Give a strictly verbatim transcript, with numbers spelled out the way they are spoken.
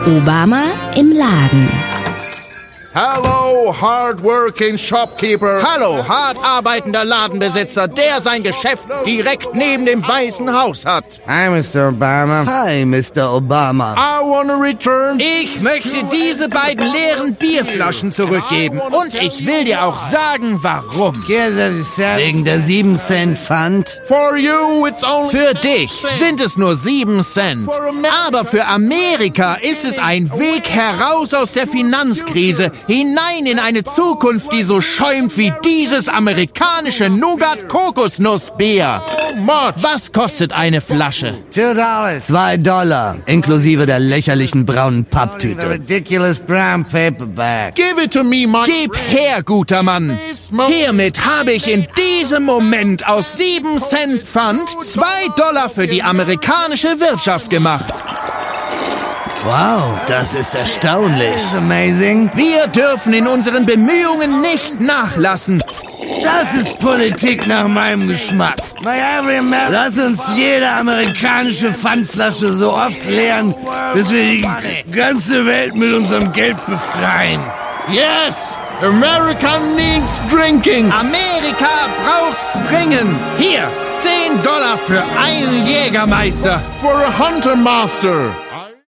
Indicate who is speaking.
Speaker 1: Obama im Laden.
Speaker 2: Hello, hard-working shopkeeper.
Speaker 3: Hallo, hart arbeitender Ladenbesitzer, der sein Geschäft direkt neben dem Weißen Haus hat.
Speaker 4: Hi, Mister Obama.
Speaker 5: Hi, Mister Obama.
Speaker 2: I wanna return.
Speaker 3: Ich möchte diese beiden leeren Bierflaschen zurückgeben. Und ich will dir auch sagen, warum.
Speaker 5: Wegen der sieben Cent Pfand?
Speaker 2: For you, it's only...
Speaker 3: Für dich sind es nur sieben Cent. Aber für Amerika ist es ein Weg heraus aus der Finanzkrise, hinein in eine Zukunft, die so schäumt wie dieses amerikanische Nougat-Kokosnussbier. Was kostet eine Flasche?
Speaker 5: Two dollars. Zwei Dollar, inklusive der lächerlichen braunen Papptüte.
Speaker 4: Ridiculous brown paperback.
Speaker 2: Give it to me, my...
Speaker 3: Gib her, guter Mann. Hiermit habe ich in diesem Moment aus sieben Cent Pfand zwei Dollar für die amerikanische Wirtschaft gemacht.
Speaker 5: Wow, das ist erstaunlich.
Speaker 4: This is amazing.
Speaker 3: Wir dürfen in unseren Bemühungen nicht nachlassen.
Speaker 4: Das ist Politik nach meinem Geschmack. Lass uns jede amerikanische Pfandflasche so oft leeren, bis wir die ganze Welt mit unserem Geld befreien.
Speaker 2: Yes! America needs drinking.
Speaker 3: Amerika braucht's dringend. Hier, zehn Dollar für einen Jägermeister.
Speaker 2: For a Hunter Master.